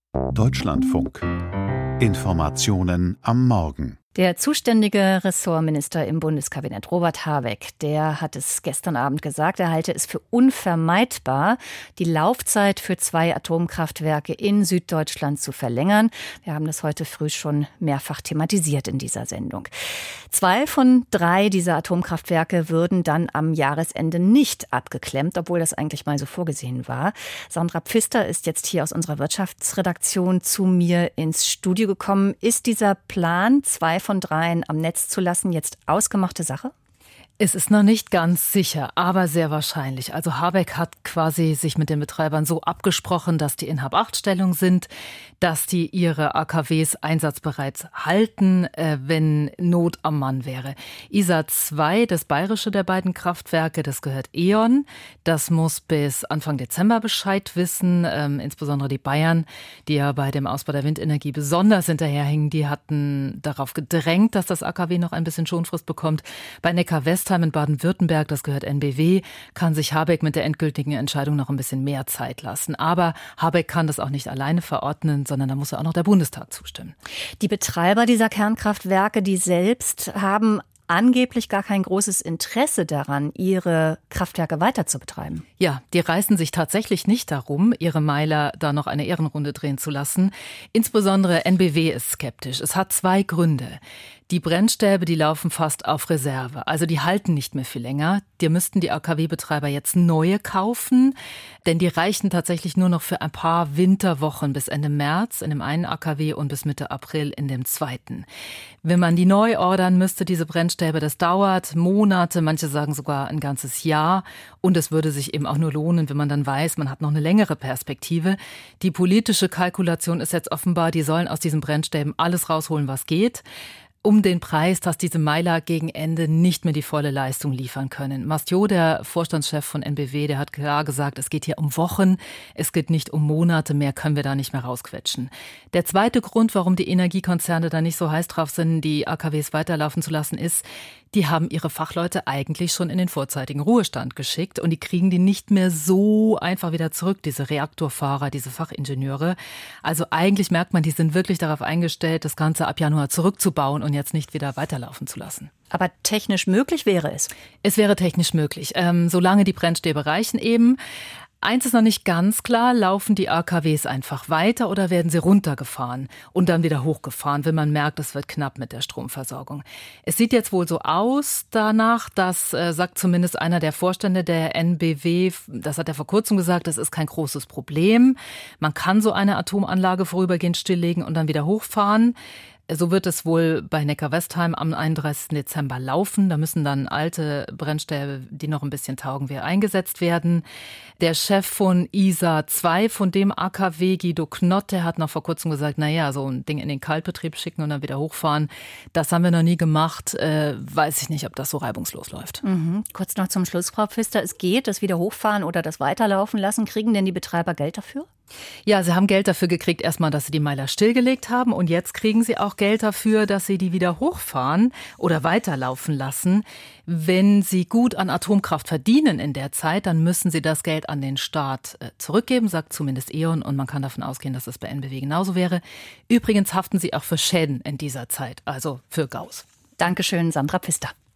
Deutschlandfunk. Informationen am Morgen. Der zuständige Ressortminister im Bundeskabinett, Robert Habeck, der hat es gestern Abend gesagt, er halte es für unvermeidbar, die Laufzeit für 2 Atomkraftwerke in Süddeutschland zu verlängern. Wir haben das heute früh schon mehrfach thematisiert in dieser Sendung. 2 von 3 dieser Atomkraftwerke würden dann am Jahresende nicht abgeklemmt, obwohl das eigentlich mal so vorgesehen war. Sandra Pfister ist jetzt hier aus unserer Wirtschaftsredaktion zu mir ins Studio gekommen. Ist dieser Plan, 2 von 3 am Netz zu lassen, jetzt ausgemachte Sache? Es ist noch nicht ganz sicher, aber sehr wahrscheinlich. Also Habeck hat quasi sich mit den Betreibern so abgesprochen, dass die in Hab-8-Stellung sind, dass die ihre AKWs einsatzbereit halten, wenn Not am Mann wäre. Isar 2, das bayerische der beiden Kraftwerke, das gehört E.ON. Das muss bis Anfang Dezember Bescheid wissen. Insbesondere die Bayern, die ja bei dem Ausbau der Windenergie besonders hinterherhingen, die hatten darauf gedrängt, dass das AKW noch ein bisschen Schonfrist bekommt. Bei Neckar-Westheim in Baden-Württemberg, das gehört NBW, kann sich Habeck mit der endgültigen Entscheidung noch ein bisschen mehr Zeit lassen. Aber Habeck kann das auch nicht alleine verordnen, sondern da muss ja auch noch der Bundestag zustimmen. Die Betreiber dieser Kernkraftwerke, die selbst haben angeblich gar kein großes Interesse daran, ihre Kraftwerke weiter zu betreiben. Ja, die reißen sich tatsächlich nicht darum, ihre Meiler da noch eine Ehrenrunde drehen zu lassen. Insbesondere NBW ist skeptisch. Es hat 2 Gründe. Die Brennstäbe, die laufen fast auf Reserve. Also die halten nicht mehr viel länger. Die müssten die AKW-Betreiber jetzt neue kaufen, denn die reichen tatsächlich nur noch für ein paar Winterwochen bis Ende März in dem einen AKW und bis Mitte April in dem zweiten. Wenn man die neu ordern müsste, diese Brennstäbe, das dauert Monate, manche sagen sogar ein ganzes Jahr. Und es würde sich eben auch nur lohnen, wenn man dann weiß, man hat noch eine längere Perspektive. Die politische Kalkulation ist jetzt offenbar, die sollen aus diesen Brennstäben alles rausholen, was geht, um den Preis, dass diese Meiler gegen Ende nicht mehr die volle Leistung liefern können. Mastiot, der Vorstandschef von NBW, der hat klar gesagt, es geht hier um Wochen, es geht nicht um Monate, mehr können wir da nicht mehr rausquetschen. Der zweite Grund, warum die Energiekonzerne da nicht so heiß drauf sind, die AKWs weiterlaufen zu lassen, ist, die haben ihre Fachleute eigentlich schon in den vorzeitigen Ruhestand geschickt und die kriegen die nicht mehr so einfach wieder zurück, diese Reaktorfahrer, diese Fachingenieure. Also eigentlich merkt man, die sind wirklich darauf eingestellt, das Ganze ab Januar zurückzubauen und jetzt nicht wieder weiterlaufen zu lassen. Aber technisch möglich wäre es? Es wäre technisch möglich, solange die Brennstäbe reichen eben. Eins ist noch nicht ganz klar, laufen die AKWs einfach weiter oder werden sie runtergefahren und dann wieder hochgefahren, wenn man merkt, es wird knapp mit der Stromversorgung. Es sieht jetzt wohl so aus danach, das sagt zumindest einer der Vorstände der NBW, das hat er vor kurzem gesagt, das ist kein großes Problem. Man kann so eine Atomanlage vorübergehend stilllegen und dann wieder hochfahren. So wird es wohl bei Neckar-Westheim am 31. Dezember laufen. Da müssen dann alte Brennstäbe, die noch ein bisschen taugen, wieder eingesetzt werden. Der Chef von Isar 2, von dem AKW, Guido Knott, der hat noch vor kurzem gesagt, naja, so ein Ding in den Kaltbetrieb schicken und dann wieder hochfahren, das haben wir noch nie gemacht. Weiß ich nicht, ob das so reibungslos läuft. Kurz noch zum Schluss, Frau Pfister, es geht, das wieder hochfahren oder das weiterlaufen lassen. Kriegen denn die Betreiber Geld dafür? Ja, sie haben Geld dafür gekriegt, erstmal, dass sie die Meiler stillgelegt haben und jetzt kriegen sie auch Geld dafür, dass sie die wieder hochfahren oder weiterlaufen lassen. Wenn sie gut an Atomkraft verdienen in der Zeit, dann müssen sie das Geld an den Staat zurückgeben, sagt zumindest E.ON und man kann davon ausgehen, dass es bei NBW genauso wäre. Übrigens haften sie auch für Schäden in dieser Zeit, also für Gaus. Dankeschön, Sandra Pfister.